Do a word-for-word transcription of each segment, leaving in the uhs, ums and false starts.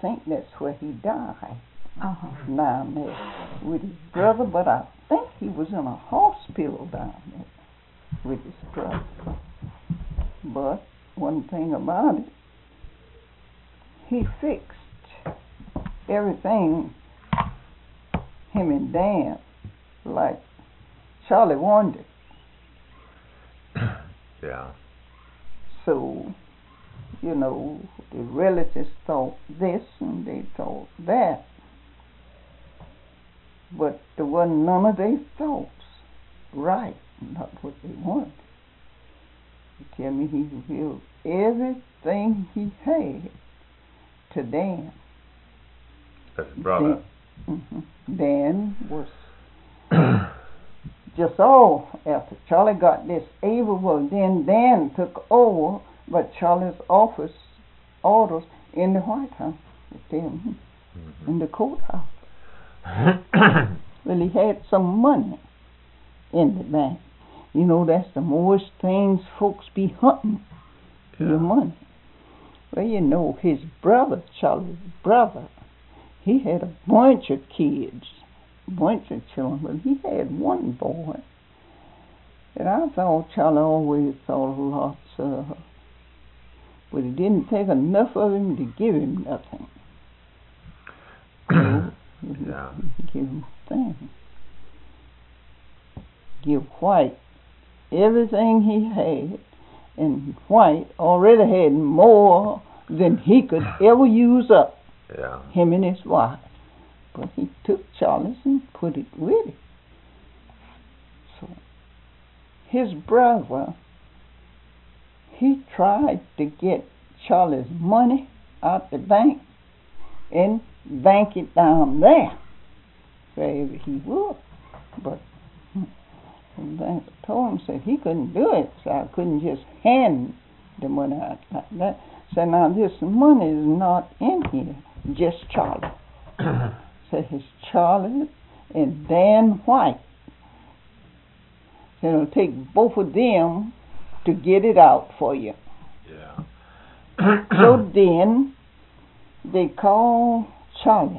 think that's where he died. Uh-huh. Down there with his brother, but I think he was in a hospital down there with his brother. But one thing about it, he fixed everything, him and Dan, like Charlie wanted. Yeah. So, you know, the relatives thought this and they thought that. But there wasn't none of their thoughts right, not what they wanted. He tell me he revealed everything he had to Dan. That's his brother. Dan, mm-hmm. Dan was just all after Charlie got this able. Well, then Dan took over, but Charlie's office orders in the White House with them mm-hmm. in the courthouse. Well, he had some money in the bank. You know, that's the most things folks be hunting, yeah. Your money. Well, you know, his brother, Charlie's brother, he had a bunch of kids, a bunch of children, but he had one boy that I thought Charlie always thought lots of, but he didn't take enough of him to give him nothing. Yeah. Give him things. Give White everything he had, and White already had more than he could ever use up. Yeah. Him and his wife. But he took Charlie's and put it with him. So his brother, he tried to get Charlie's money out the bank and bank it down there, wherever he would. But the banker told him, said he couldn't do it, so I couldn't just hand the money out like that. So now this money is not in here, just Charlie. So it's Charlie and Dan White. So it'll take both of them to get it out for you. Yeah. So then they called Charlie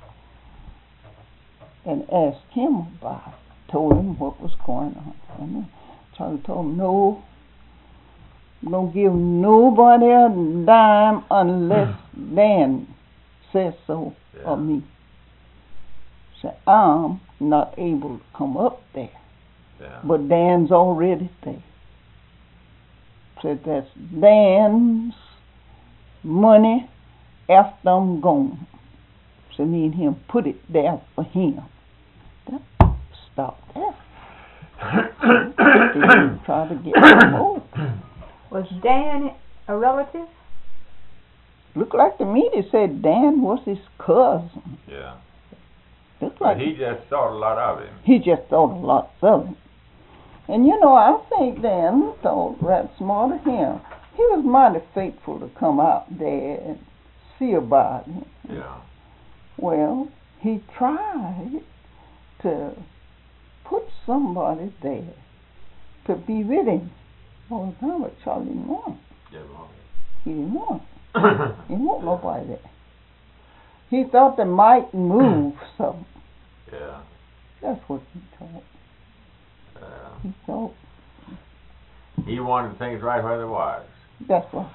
and asked him about it, told him what was going on. And Charlie told him, no, don't give nobody a dime unless Dan says so yeah. of me. So I'm not able to come up there. Yeah. But Dan's already there. So that's Dan's money after I'm gone. So me and him put it there for him. That stopped that. They didn't try to get more. Was Dan a relative? Looked like to me they said Dan was his cousin. Yeah. Looked But like he just thought a lot of him. He just thought a lot of him. And you know, I think Dan thought right smart of him. He was mighty faithful to come out there and see about him. Yeah. Well, he tried to put somebody there to be with him all the time, but Charlie didn't want it. He didn't want it. He didn't want nobody there. He thought they might move something. Yeah. That's what he thought. Uh, He thought. he wanted things right where they was. That's right.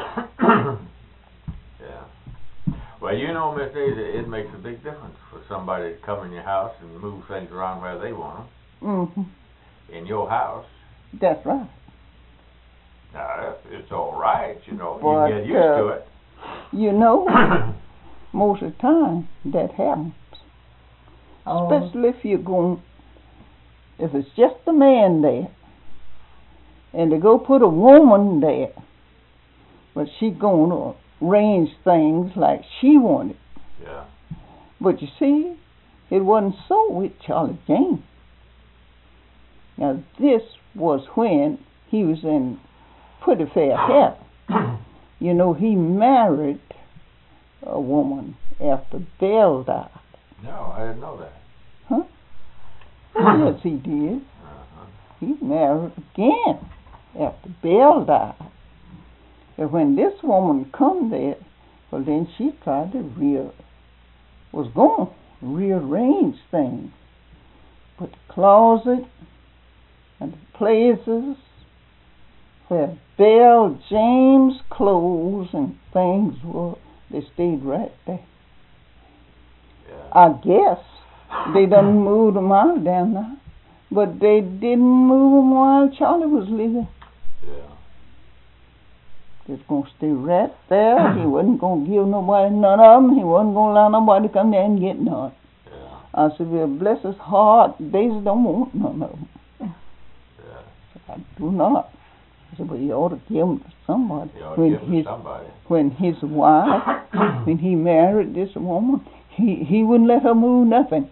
Yeah. Well, you know, Miss Daisy, it makes a big difference for somebody to come in your house and move things around where they want them. Mm-hmm. In your house. That's right. Now, it's all right, you know. But, you get used uh, to it. You know, most of the time that happens. Oh. Especially if you're going, if it's just a man there, and they go put a woman there, but she going to arrange things like she wanted. Yeah. But you see, it wasn't so with Charlie James. Now, this was when he was in pretty fair health. You know, he married a woman after Belle died. No, I didn't know that. Huh? Yes, he did. Uh-huh. He married again after Belle died. And when this woman come there, Well, then she tried to real was going to rearrange things, put the closet and the places where Belle James clothes and things were. They stayed right there. Yeah. I guess they done moved them out down there, but they didn't move them while Charlie was living. Yeah. They was going to stay right there. He wasn't going to give nobody none of them. He wasn't going to allow nobody to come there and get none. Yeah. I said, well, bless his heart, Daisy don't want none of them. Yeah. I do not. I said, but you ought to give them to somebody. You ought to when give them his, to somebody. When his wife, when he married this woman, he, he wouldn't let her move nothing.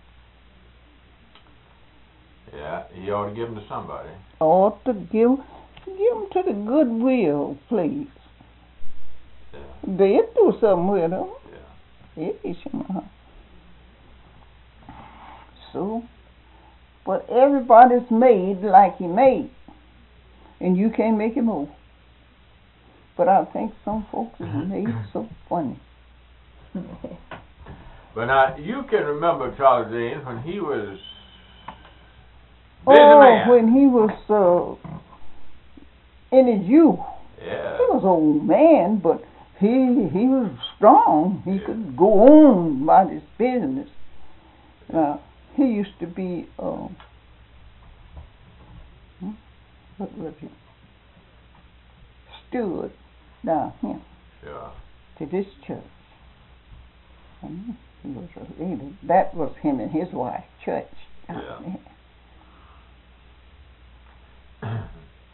Yeah, he ought to give them to somebody. Ought to give, give them to the Goodwill place. Yeah. They'd do something with them. Yeah. Yes, you know. So, but everybody's made like he made, and you can't make him move. But I think some folks is made so funny. But now, you can remember Charlie James when he was busy oh, man. when he was uh, in his youth. Yeah. He was an old man, but he he was strong. He Yeah. could go on about his business. Now, he used to be, uh, hmm, what was he? Steward down here Sure. to this church. And he was a leader. That was him and his wife, church. down Yeah. there.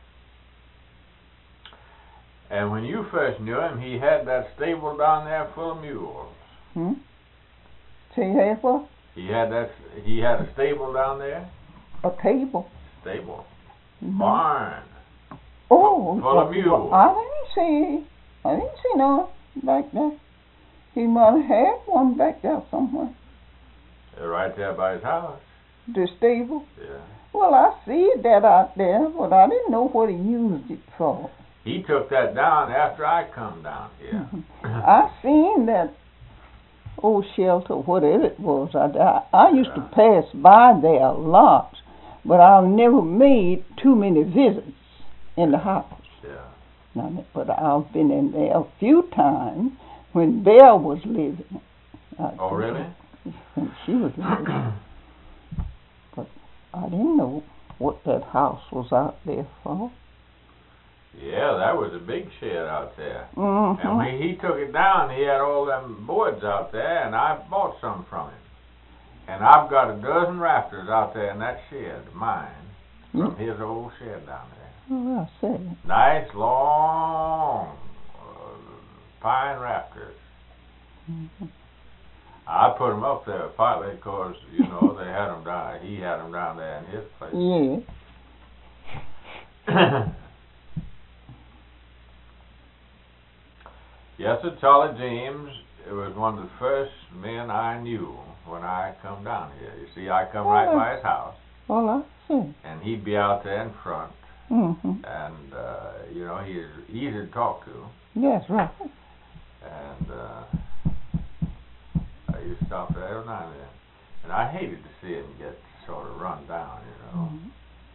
And when you first knew him, he had that stable down there full of mules. Hmm? Say you had what? He had that. He had a stable down there. A table. Stable. Mhm. Barn. Oh, Full of well, mules. I didn't see. I didn't see no back there. He might have had one back there somewhere. Uh, Right there by his house. The stable. Yeah. Well, I see that out there, but I didn't know what he used it for. He took that down after I come down here. I seen that old shelter, whatever it was. I, I, I used Yeah. to pass by there a lot, but I've never made too many visits in the house. Yeah. Now, but I've been in there a few times when Belle was living. I Oh, think really? When she was living. But I didn't know what that house was out there for. Yeah, that was a big shed out there. Mm-hmm. And when he took it down, he had all them boards out there, and I bought some from him. And I've got a dozen rafters out there in that shed, mine, from his old shed down there. Oh, I say. Nice, long uh, pine rafters. Mm-hmm. I put them up there partly because, you know, they had them down, he had them down there in his place. Yeah. Yes, sir, Charlie James, it was one of the first men I knew when I come down here. You see, I come right by his house, Well, I see. and he'd be out there in front, Mm-hmm. and, uh, you know, he's easy to talk to, Yes, right. and uh, I used to stop there every now and then. And I hated to see him get sort of run down, you know. Mm-hmm.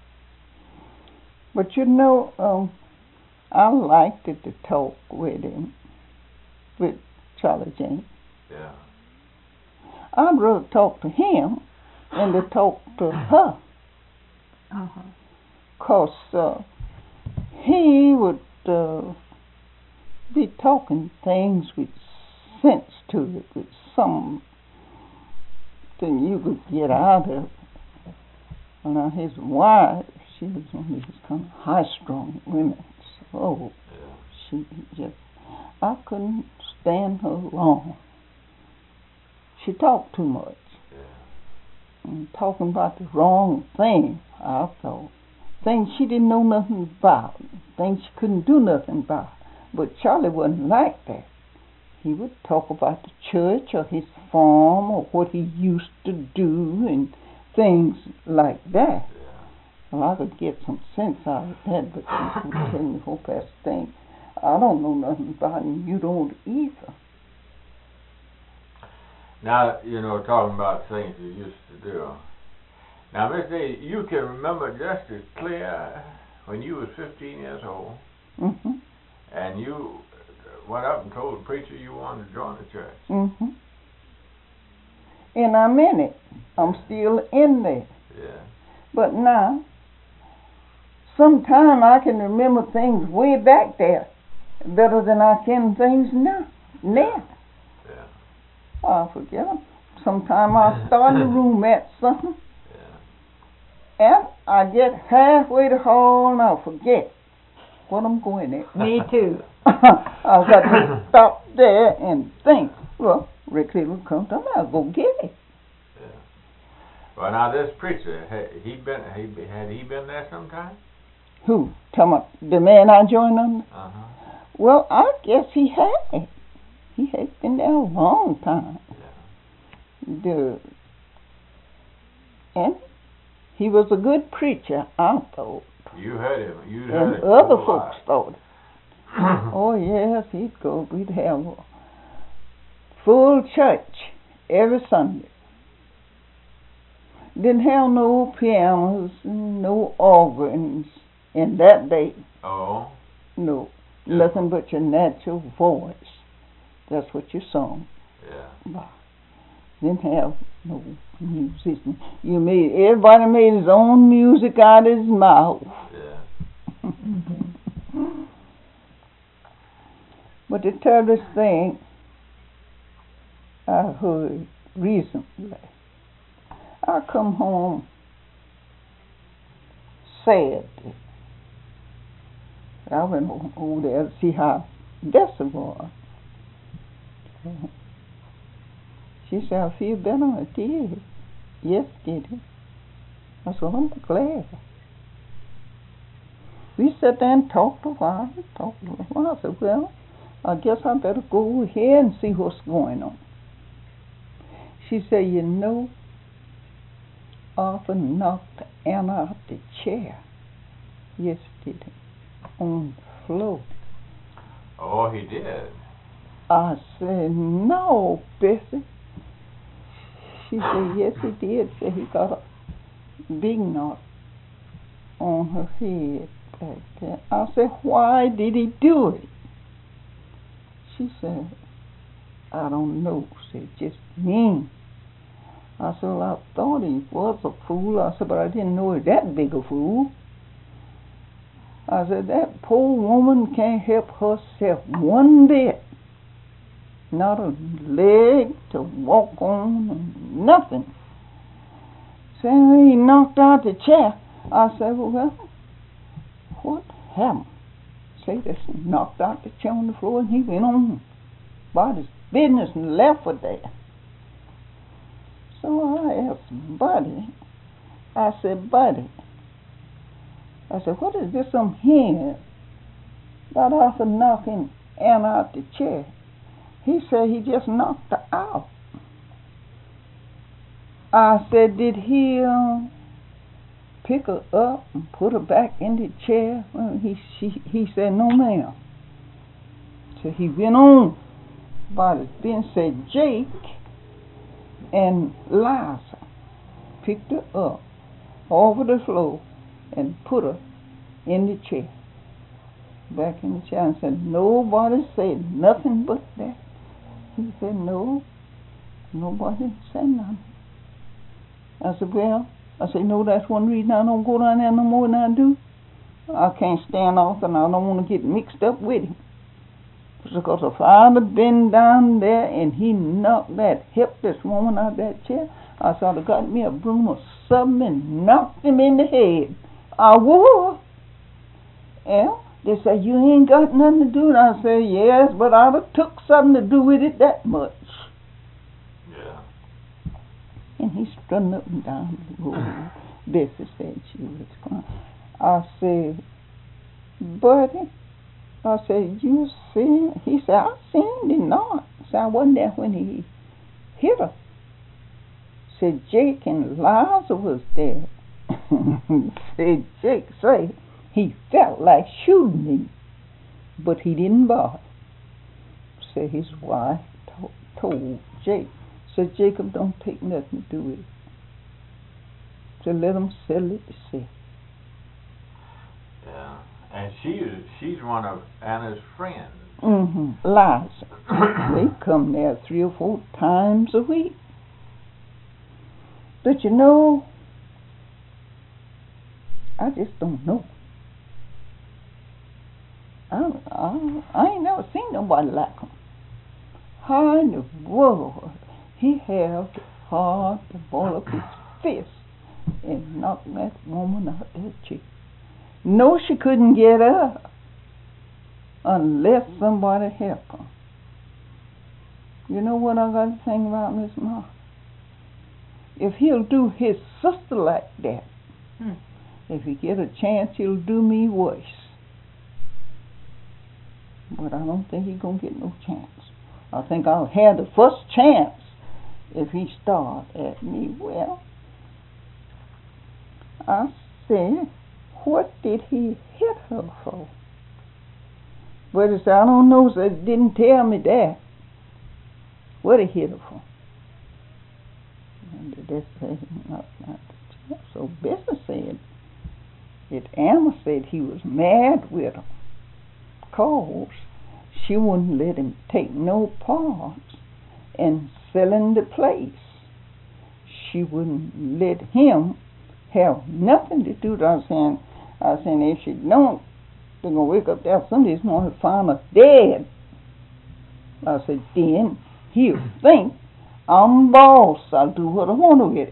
But you know, um, I liked it to talk with him, with Charlie James. Yeah. I'd rather talk to him than to talk to her. Uh-huh. Because uh, he would uh, be talking things with sense to it, with something you could get out of it. Now, his wife, she was one of these kind of high-strung women. So Yeah. she just, I couldn't stand her long. She talked too much. Yeah. And talking about the wrong thing, I thought. Things she didn't know nothing about. Things she couldn't do nothing about. But Charlie wasn't like that. He would talk about the church or his farm or what he used to do and things like that. Yeah. Well, I could get some sense out of that, but he would tell me whole past thing. I don't know nothing about him. You don't either. Now, you know, talking about things you used to do. Now, Miss Day, you can remember just as clear when you was fifteen years old, Mm-hmm. and you went up and told the preacher you wanted to join the church. Mm-hmm. And I'm in it. I'm still in there. Yeah. But now, sometime I can remember things way back there better than I can things now. Now. Yeah. I forget them. Sometime I start in the room at something, Yeah. and I get halfway the hall and I forget what I'm going at. Me too. I've got to stop there and think. Well, Rick will come to me. I'll go get it. Yeah. Well, now this preacher, had he been, he had he been there sometime? Who? Tell me, the man I joined under? Uh huh. Well, I guess he had. He had been there a long time. Yeah. The, and he was a good preacher, I thought. You heard him. You And heard him. other Oh, folks thought. Oh, yes, he'd go. We'd have a full church every Sunday. Didn't have no pianos, no organs in that day. Oh. No, nothing but your natural voice. That's what you sung. Yeah. Didn't have no musician. You made everybody made his own music out of his mouth. Yeah. But to tell this thing, I heard recently. I come home sad. I went over there to see how Bessie was. She said, I feel better. I did. Yes, did it. I said, I'm glad. We sat there and talked a while, talked a little while. I said, well, I guess I better go over here and see what's going on. She said, you know, Arthur knocked Anna out the chair. Yes, did it. On the floor. Oh, he did. I said, no, Bessie. She said, yes, he did. Said he got a big knot on her head back there. I said, why did he do it? She said, I don't know. She said, just mean. I said, well, I thought he was a fool. I said, but I didn't know he was that big a fool. I said, that poor woman can't help herself one bit. Not a leg to walk on, nothing. Saying he knocked out the chair. I said, well, what happened? Say, this knocked out the chair on the floor and he went on about his business and left her there. So I asked Buddy, I said, Buddy, I said, what is this I'm hearing about Arthur knocking Anna out the chair? He said he just knocked her out. I said, did he uh, pick her up and put her back in the chair? Well, he she, he said, no, ma'am. So he went on about it. Then said Jake and Liza picked her up over the floor and put her in the chair. Back in the chair, and said, nobody said nothing but that. He said, no, nobody said nothing. I said, well, I said, no, that's one reason I don't go down there no more than I do. I can't stand off and I don't want to get mixed up with him. Because if I'd have been down there and he knocked that helpless woman out of that chair, I said, I'd have got me a broom or something and knocked him in the head. I would. And they say, you ain't got nothing to do with it. I say, yes, but I'd have took something to do with it that much. Yeah. And he strutting up and down the road. Bessie said she was crying. I said, Buddy, I said, you seen? He said, I seen the knot. I said, I wasn't there when he hit her. Said, Jake and Liza was there. Said, Jake say, he felt like shooting me. but he didn't buy it. So his wife to- told Jacob, said, Jacob, don't take nothing to do with it. So let him settle it to see. Yeah. And she she's one of Anna's friends. Mm-hmm. Liza. They come there three or four times a week. But you know, I just don't know. I, I, I ain't never seen nobody like him. How in the world he held the hard the ball of his fist and knocked that woman out that chick. No, she couldn't get up unless somebody helped her. You know what I got to think about Miss Ma? If he'll do his sister like that, Hmm. if he get a chance, he'll do me worse. But I don't think he's going to get no chance. I think I'll have the first chance if he start at me. Well, I said, what did he hit her for? But he said, I don't know, so it didn't tell me that. What he hit her for? And that's not, not so business said that Anna said he was mad with her, cause she wouldn't let him take no parts in selling the place. She wouldn't let him have nothing to do with her. I was saying, I was saying if she don't, they're gonna wake up there Sunday this morning and find her dead. I said, then he'll think I'm boss. I'll do what I want with it.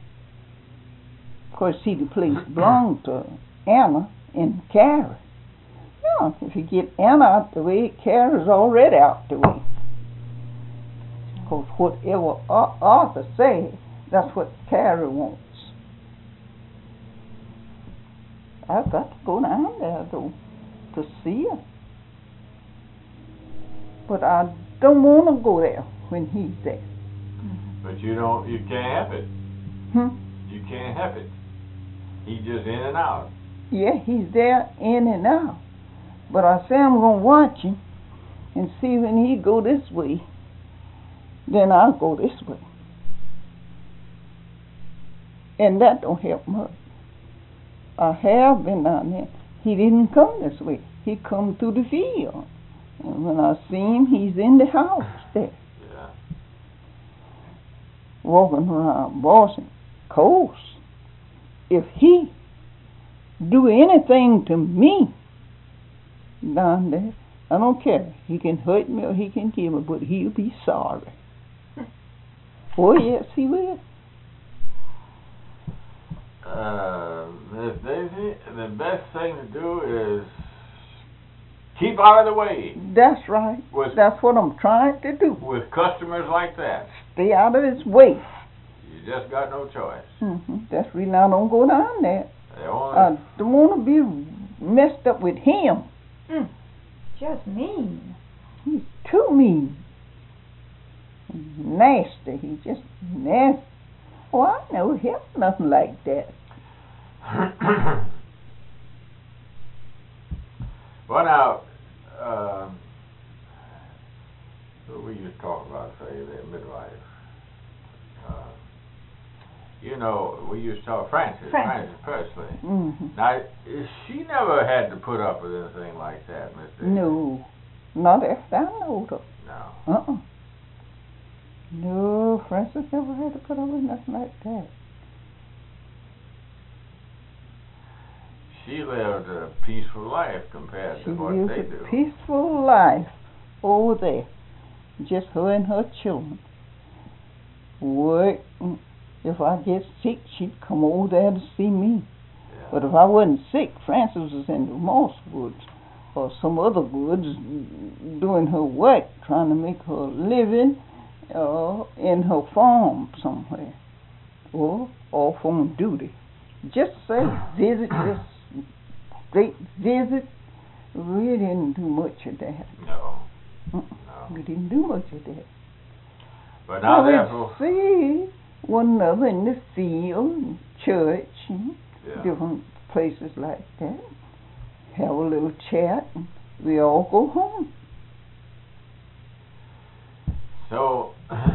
Of course, see, the place belonged to Anna and Carrie. Yeah, if you get Anna out the way, Carrie's already out the way. Because whatever Arthur says, that's what Carrie wants. I've got to go down there, though, to see her. But I don't want to go there when he's there. But you don't, you can't help it. Hmm? You can't help it. He's just in and out. Yeah, he's there in and out. But I say I'm going to watch him and see when he go this way, then I'll go this way. And that don't help much. I have been down there. He didn't come this way. He come through the field. And when I see him, he's in the house there. Yeah. Walking around bossing. Of course, if he do anything to me down there, I don't care. He can hurt me or he can kill me, but he'll be sorry. Oh, yes, he will. Uh, Miss Daisy, the best thing to do is keep out of the way. That's right. With, That's what I'm trying to do. with customers like that. Stay out of his way. You just got no choice. Mm-hmm. That's the reason I don't go down there. They only, I don't want to be messed up with him. Mm. Just mean. He's too mean. Nasty. He's just nasty. Oh, I know him. Nothing like that. well, now, uh, we used to talk about, say, the midwife. Uh, you know, we used to talk Frances, Frances. Frances Presley. Mm-hmm. Now, she never had to put up with anything like that, Mister No. Not after I know her. No. Uh-uh. No, Frances never had to put up with nothing like that. She lived a peaceful life compared She to what lives they a do. peaceful life over there. Just her and her children. Work. If I get sick, she'd come over there to see me. Yeah. But if I wasn't sick, Frances was in the Moss Woods or some other woods doing her work, trying to make her living uh, in her farm somewhere. Or off on duty. Just say visit, just straight visit. We didn't do much of that. No. Uh-uh. No. We didn't do much of that. But now we therefore, see one another in the field, church, and yeah. different places like that. Have a little chat and we all go home. So,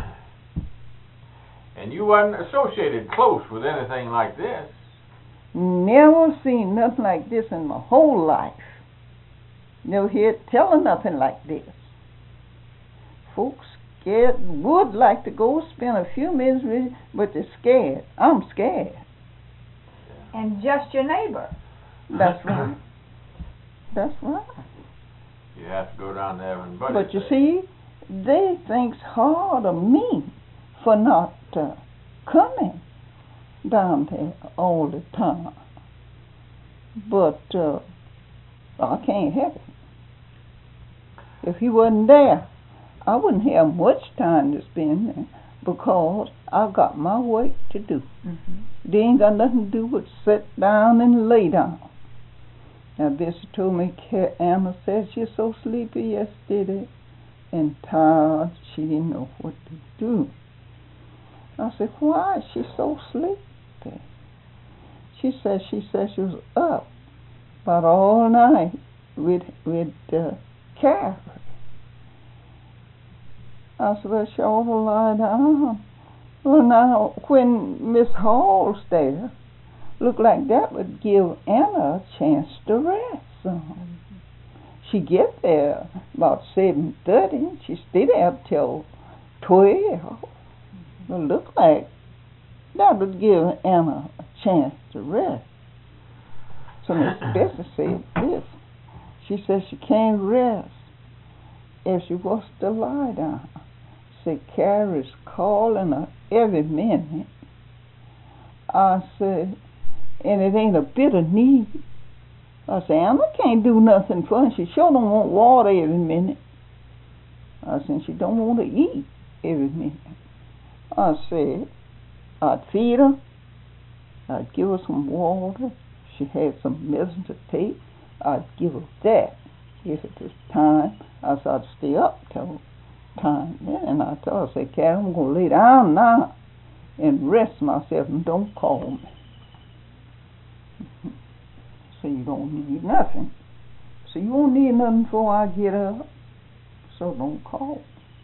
and you wasn't associated close with anything like this. Never seen nothing like this in my whole life. Never heard tell of nothing like this. Folks scared would like to go spend a few minutes with you, but they're scared. I'm scared. And just your neighbor. That's right. That's right. You have to go down there and buddy. But you see, they thinks hard of me for not uh, coming down there all the time. But uh, I can't help it. If he wasn't there, I wouldn't have much time to spend there because I've got my work to do. Mm-hmm. They ain't got nothing to do but sit down and lay down. Now, Bishop told me, Anna said she's so sleepy yesterday and tired, she didn't know what to do. I said, why is she so sleepy? She said she said she was up about all night with with uh, Carrie. I said, well, she ought to lie down. Well, now, when Miss Hall's there, looked like that would give Anna a chance to rest. So she get there about seven thirty. She stayed there till twelve. Well, look like that would give Anna a chance to rest. So Miss Bessie said this. She said she can't rest if she wants to lie down. Said Carrie's calling her every minute. I said, and it ain't a bit of need. I said, Anna can't do nothing for her. She sure don't want water every minute. I said, she don't want to eat every minute. I said, I'd feed her. I'd give her some water. She had some medicine to take. I'd give her that. If it was time, I said, I'd stay up till time. And I told her, I said, Carrie, I'm going to lay down now and rest myself and don't call me. So you don't need nothing. So you won't need nothing before I get up. So don't call.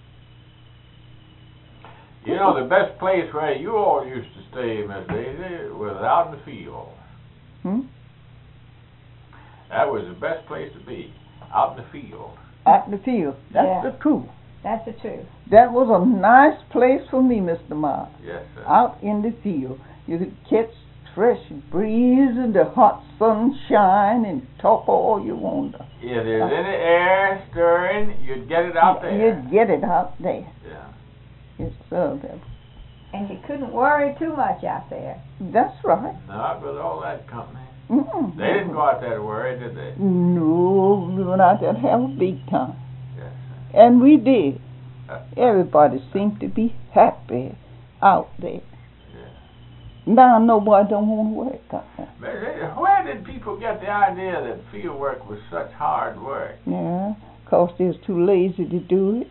You know, the best place where you all used to stay, Miss Daisy, was out in the field. Hmm? That was the best place to be, out in the field. Out in the field. That's Yeah. the truth. That's the truth. That was a nice place for me, Mister Miles. Yes, sir. Out in the field. You could catch fresh breeze and the hot sunshine and talk all you want. If there's any air stirring, you'd get it out there. You'd get it out there. Yeah. Yes, sir. that- And you couldn't worry too much out there. That's right. Not with all that company. Mm-mm. They didn't go out there to worry, did they? No, we went out there to have a big time. Yes, sir. And we did. Uh, Everybody seemed to be happy out there. yeah. Now nobody don't want to work out there. But uh, where did people get the idea that field work was such hard work? Yeah, because they're too lazy to do it.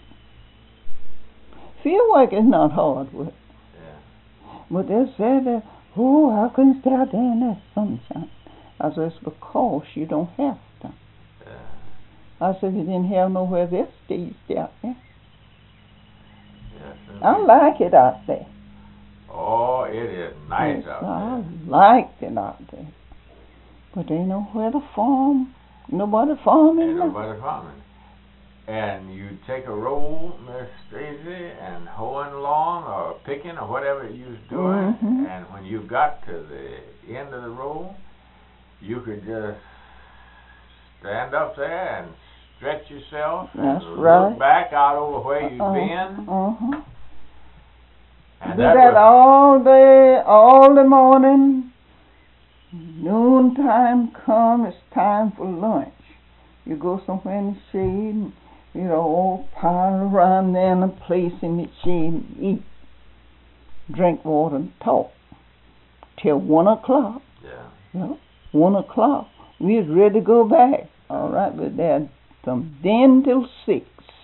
Field work is not hard work. Yeah. But they said that, oh, how can you stay out there in that sunshine? I said, it's because you don't have to. Yeah. I said, if you didn't have nowhere else, stay stay out there. Yes, I indeed. like it out there. Oh, it is nice Yes, out I there. liked it out there. But there ain't nowhere to farm. Nobody farming. Ain't now. nobody farming. And you take a roll, Miss Stacy, and hoeing along or picking or whatever you was doing, Mhm. and when you got to the end of the roll, you could just stand up there and stretch yourself That's and right. look back out over where you've Uh-huh, been. uh-huh. And Do that that was, all day, all the morning. Noontime come, it's time for lunch. You go somewhere in the shade, and, you know, all pile around there in a place in the shade and eat, drink water and talk till one o'clock. yeah. You know, one o'clock. We was ready to go back. All right, but then from then till six,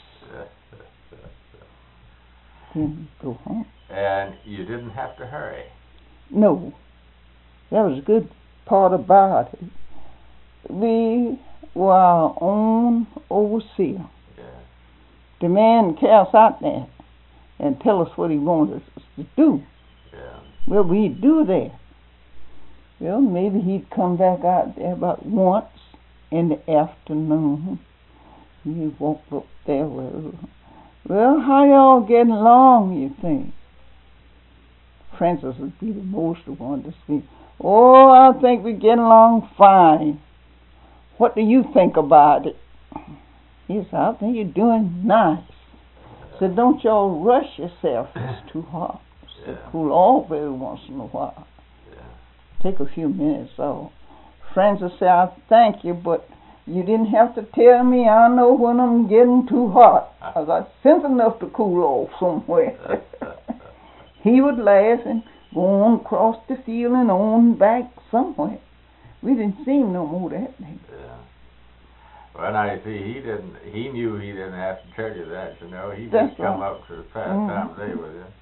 then we go home. And you didn't have to hurry. No, that was a good part about it. We were our own overseer. Yeah. The man casts out there and tell us what he wants us to do. Yeah. Well, we'd do that. Well, maybe he'd come back out there about once in the afternoon. He'd walk up there. Well, well, how y'all getting along, you think? Francis would be the most one to speak. Oh, I think we're getting along fine. What do you think about it? He said, I think you're doing nice. So don't y'all rush yourself. It's too hot. So Yeah. cool off every once in a while. Yeah. Take a few minutes off. Francis said, I thank you, but you didn't have to tell me. I know when I'm getting too hot. I got sense enough to cool off somewhere. He would laugh and go on across the field and on back somewhere. We didn't see him no more that day. Yeah. Well, now you see, he didn't. He knew he didn't have to tell you that. You know, he That's just come right. up to the past Mhm. time day with you.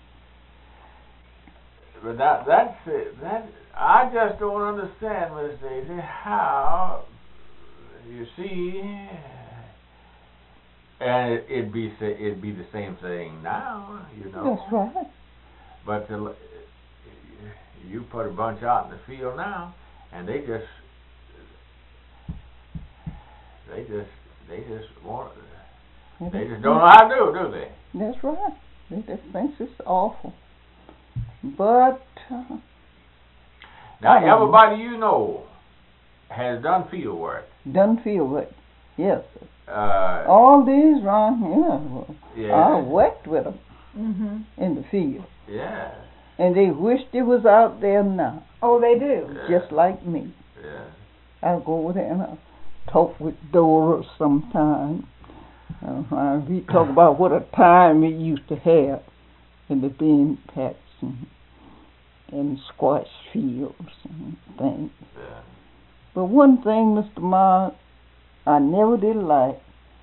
But that that's it. That I just don't understand, Miss Daisy, how you see, and it, it'd be sa- it'd be the same thing now, you know. That's right. But the, you put a bunch out in the field now, and they just they just they just want they just don't know how to do it, do they? That's right. They just think it's awful. But uh, Now I don't know. everybody you know has done field work. Done feel right. Yes. Uh, All these around here, yeah. I worked with them Mhm. in the field. Yeah. And they wished it was out there now, Oh, they do. Yeah. just like me. Yeah. I'll go over there and I'll talk with Dora sometime. Uh, we talk about what a time we used to have in the bean patch and, and squash fields and things. Yeah. But one thing, Mister Miles, I never did like,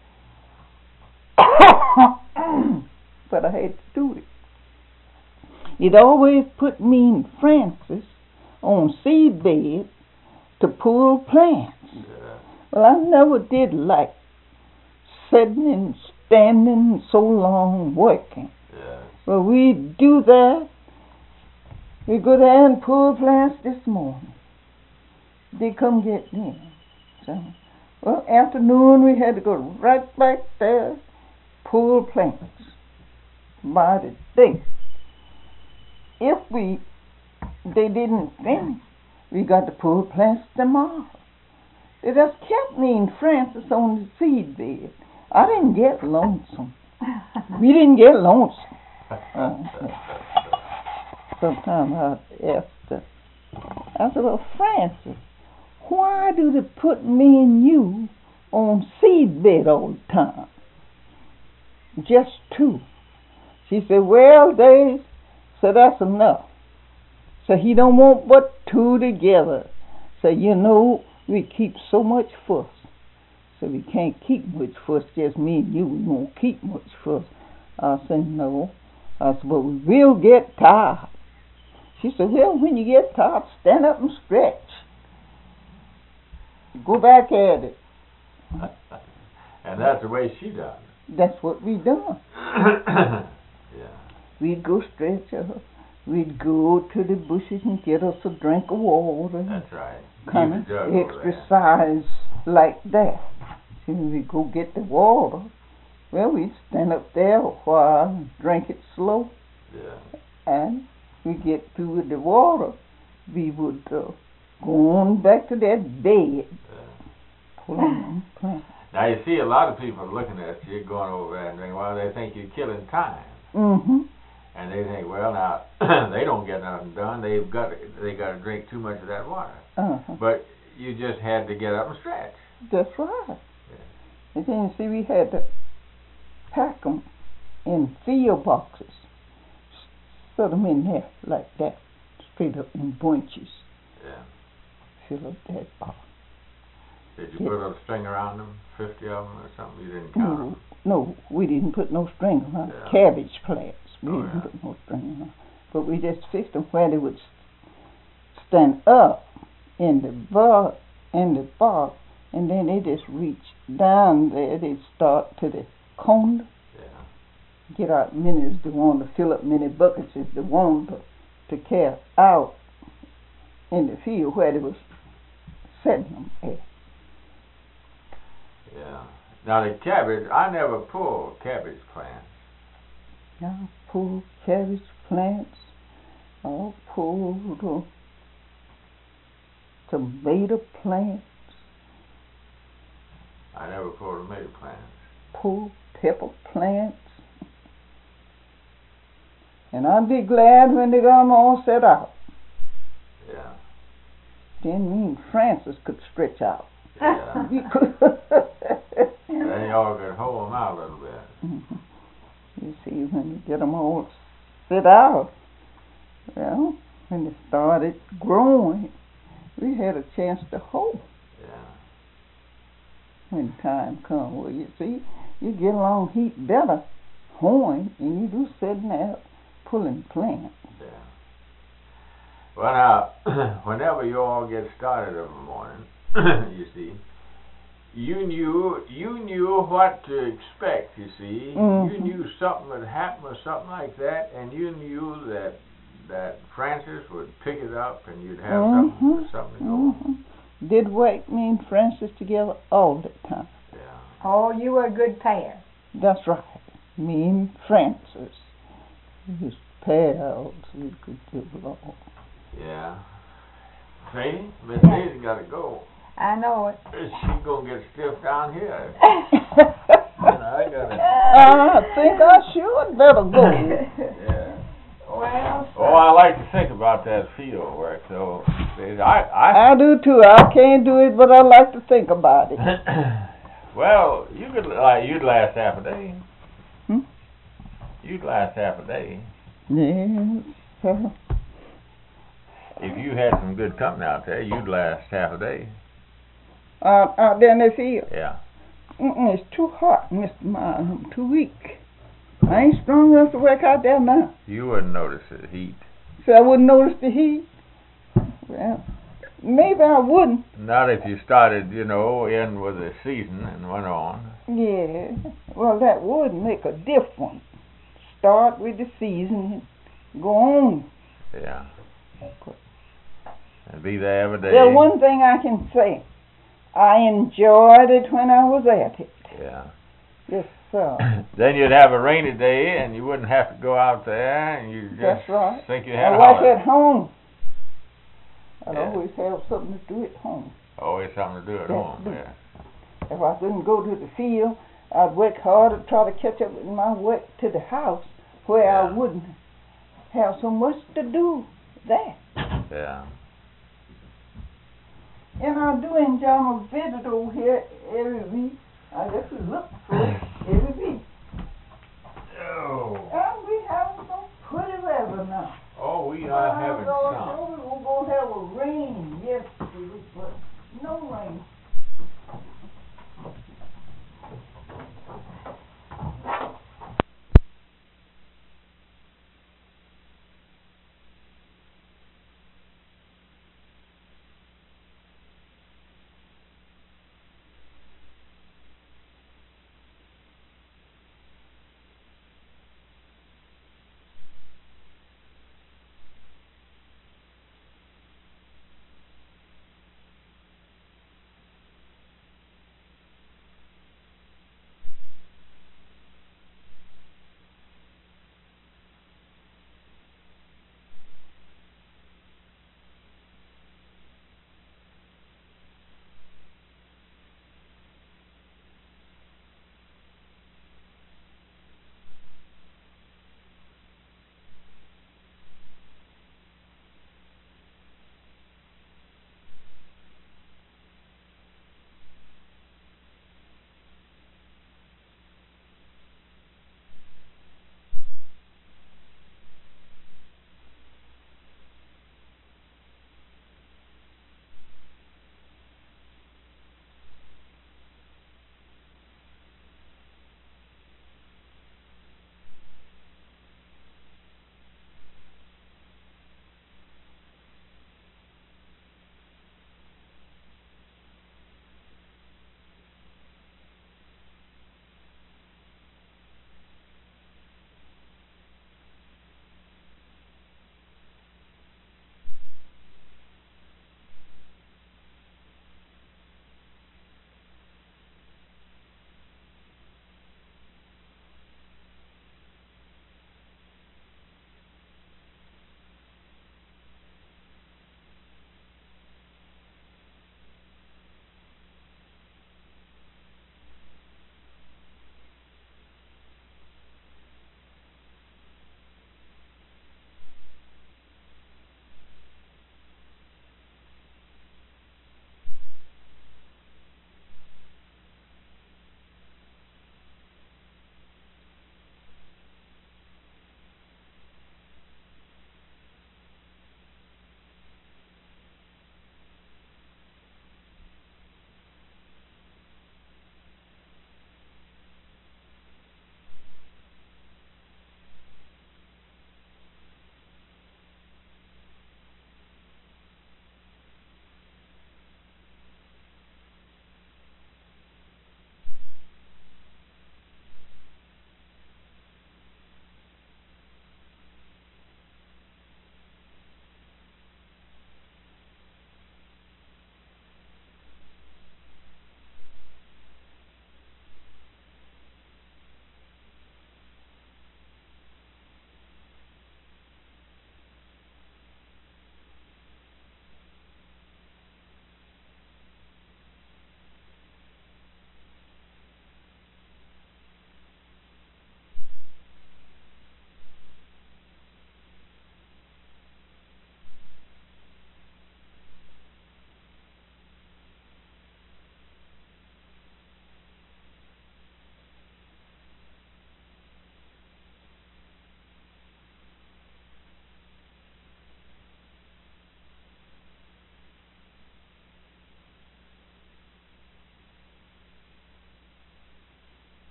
but I had to do it. It always put me and Francis on seed bed to pull plants. Yeah. Well, I never did like sitting and standing so long working. Yeah. Well, we do that. We go there and pull plants this morning. They come get me. So, well, afternoon we had to go right back there, pull plants by the day. If we, they didn't finish, we got to pull plants tomorrow. They just kept me and Francis on the seed bed. I didn't get lonesome. We didn't get lonesome. Uh, Sometimes I'd ask her, I said, well, Francis, why do they put me and you on seed bed all the time? Just two. She said, well, Dave, so that's enough. So he don't want but two together. So, you know, we keep so much fuss. So we can't keep much fuss, just me and you, we won't keep much fuss. I said, no. I said, but we will get tired. She said, well, when you get tired, stand up and stretch. Go back at it. And that's the way she done it. That's what we done. Yeah. We'd go stretch her. We'd go to the bushes and get us a drink of water. That's right. Kind Keep of the jug over there. exercise like that. So we'd go get the water. Well, we'd stand up there a while and drink it slow. Yeah. And we get through with the water. We would uh, go on back to that bed. Yeah. Pull on plant. Now you see a lot of people looking at you going over there and drinking water. They think you're killing time, Mm-hmm. and they think, well, now they don't get nothing done. They've got to, they got to drink too much of that water. Uh-huh. But you just had to get up and stretch. That's right. And then, see, we had to pack them in field boxes. Set them in there like that, straight up in bunches. Yeah. Fill up that box. Did you put a string around them, fifty of them or something? You didn't count No, them. no, we didn't put no string around Yeah. cabbage plants. We Oh, didn't yeah. put no string around. But we just fixed them where they would stand up in the bark, in the bark, and then they just reach down there. They start to the corner. Yeah. Get out many as they want to fill up many buckets as they want to, to carry out in the field where they was setting them at. Yeah. Now the cabbage, I never pulled cabbage plants. I pulled cabbage plants. I pulled uh, tomato plants. I never pulled tomato plants. Pulled pepper plants. And I'd be glad when they got them all set out. Yeah. Then me and Francis could stretch out. Yeah. We could. Then y'all could hold them out a little bit. Mhm. You see, when you get them all set out, well, when they started growing, we had a chance to hold. Yeah. When time come, well, you see, you get along heat better hoeing than you do sitting there pulling plants. Yeah. Well, now, whenever you all get started of a morning, you see, you knew you knew what to expect. You see, Mm-hmm. you knew something would happen or something like that, and you knew that that Francis would pick it up, and you'd have Mm-hmm. something something to go on. Mm-hmm. Did work me and Francis together all the time. Yeah. Oh, you were a good pair. That's right. Me and Francis. We was pals. We could do it all. Yeah. See, Miss Yeah. Daisy got to go. I know it. She's gonna get stiff down here. And I got to. I think I should better go. Yeah. Well, Oh, I like to think about that field work. So, I, I. I do too. I can't do it, but I like to think about it. Well, you could like you'd last half a day. Hmm? You'd last half a day Yes, sir. if you had some good company out there. You'd last half a day. Uh, out there in the field. Yeah. Mm-mm, it's too hot, Mister Miles. I'm too weak. I ain't strong enough to work out there now. You wouldn't notice the heat. So I wouldn't notice the heat. Well, maybe I wouldn't. Not if you started, you know, in with the season and went on. Yeah. Well, that would make a difference. Start with the season and go on. Yeah. And be there every day. Well, one thing I can say, I enjoyed it when I was at it. Yeah. Yes, sir. Then you'd have a rainy day and you wouldn't have to go out there and you just That's right. think you had I a like holiday. at home. I'd Yeah. always have something to do at home. Always something to do at Yes, home. do. Yeah. If I couldn't go to the field, I'd work hard to try to catch up with my work to the house where I Yeah. wouldn't have so much to do there. Yeah. And I do enjoy my visit over here every week.